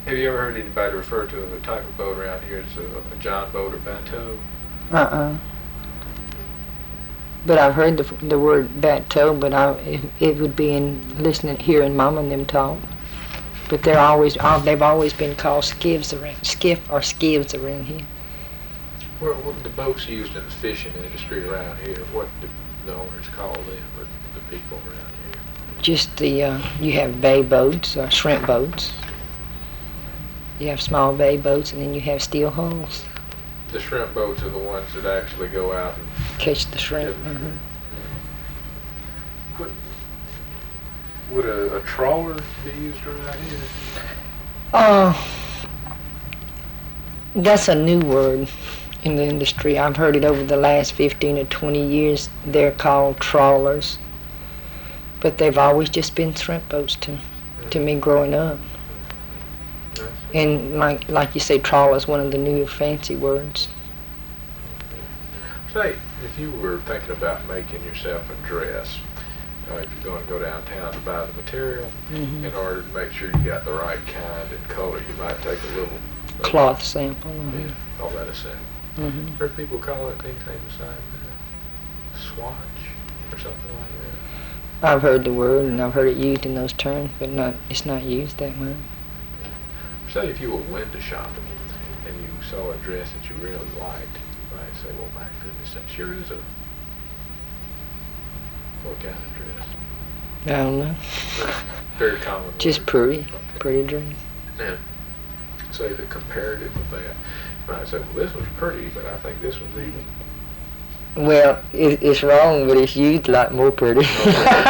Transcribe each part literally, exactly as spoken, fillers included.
Have you ever heard anybody refer to a type of boat around here as a, a John boat or bateau? Uh-uh. But I've heard the, the word bateau, but I, it, it would be in listening, hearing Mama and them talk. But they're always, uh, they've always been called skiffs around, skiff or skivs around here. What, what the boats used in the fishing industry around here, what do the owners call them, or the people around here? Just the, uh, you have bay boats, or shrimp boats. You have small bay boats, and then you have steel hulls. The shrimp boats are the ones that actually go out and catch the shrimp. Yeah. Mm-hmm. What, would a, a trawler be used around here? Oh, that's a new word in the industry. I've heard it over the last fifteen or twenty years. They're called trawlers, but they've always just been shrimp boats to, mm-hmm. to me growing up. And like like you say, trawler is one of the new fancy words. Say, if you were thinking about making yourself a dress, uh, if you're going to go downtown to buy the material, mm-hmm. in order to make sure you got the right kind and color, you might take a little uh, cloth sample. Mm-hmm. Yeah, call that a sample. Mm-hmm. Heard people call it anything besides that, swatch or something like that. I've heard the word and I've heard it used in those terms, but not it's not used that much. Say if you were window shopping and you saw a dress that you really liked, you might say, well, my goodness, that sure is a... What kind of dress? I don't know. Very, very common word. Just pretty, Okay. pretty dress. And say the comparative of that. You might say, well, this one's pretty, but I think this one's even... Well, it, it's wrong, but it's used a lot more pretty. Okay.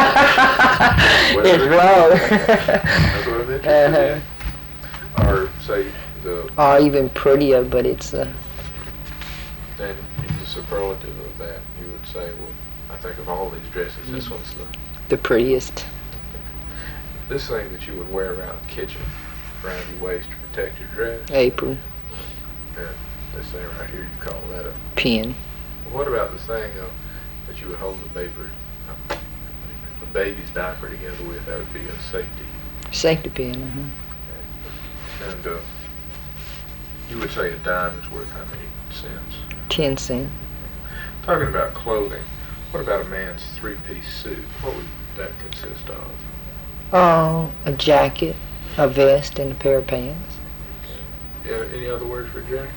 It's wrong. That's what I meant to Uh-huh. Or say the... Or even prettier, but it's... Uh, then the superlative of that, you would say, well, I think of all these dresses, mm-hmm. this one's the... the prettiest. This thing that you would wear around the kitchen, around your waist to protect your dress. Apron. Yeah, this thing right here, you call that a... Pin. What about the thing uh, that you would hold the baby, uh, the baby's diaper together with? That would be a safety. Safety pin, uh-huh. And uh, you would say a dime is worth how many cents? Ten cents. Talking about clothing, what about a man's three-piece suit? What would that consist of? Oh, a jacket, a vest, and a pair of pants. Yeah, any other words for jacket?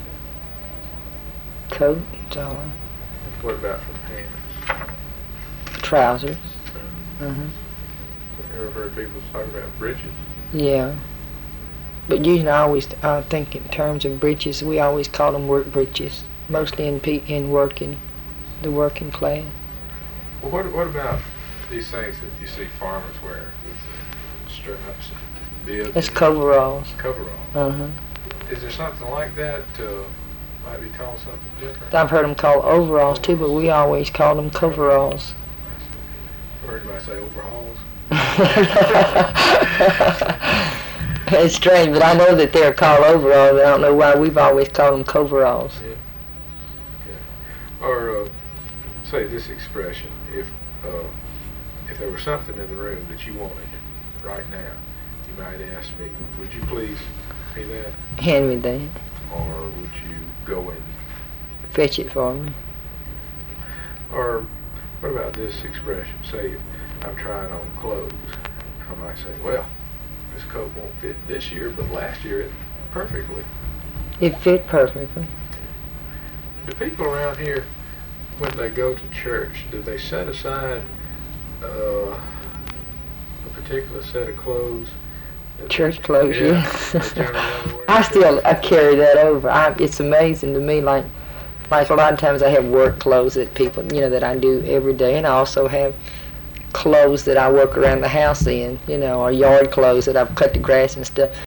Coat, that's all. What about for pants? Trousers. Um, Uh-huh. You ever heard people talk about breeches? Yeah. But usually I always uh, think in terms of breeches, we always call them work breeches, mostly in pe- in working, the working class. Well, what what about these things that you see farmers wear with the straps and bibs? That's coveralls. Coveralls. Uh-huh. Is there something like that uh, might be called something different? I've heard them called overalls too, but we always call them coveralls. I've heard anybody say overhauls. It's strange, but I know that they're called overalls. I don't know why we've always called them coveralls. Yeah. Okay. Or uh, say this expression: if uh, if there was something in the room that you wanted right now, you might ask me, "Would you please pay that?" Hand me that. Or would you go and Fetch it for me. Or what about this expression? Say if I'm trying on clothes, I might say, well, this coat won't fit this year, but last year it perfectly. It fit perfectly. Do people around here, when they go to church, do they set aside uh, a particular set of clothes? Church clothes, Yeah. yeah. They generally only wear I still church I carry that over. I, it's amazing to me. Like, like a lot of times I have work clothes that people, you know, that I do every day, and I also have clothes that I work around the house in, you know, or yard clothes that I've cut the grass and stuff.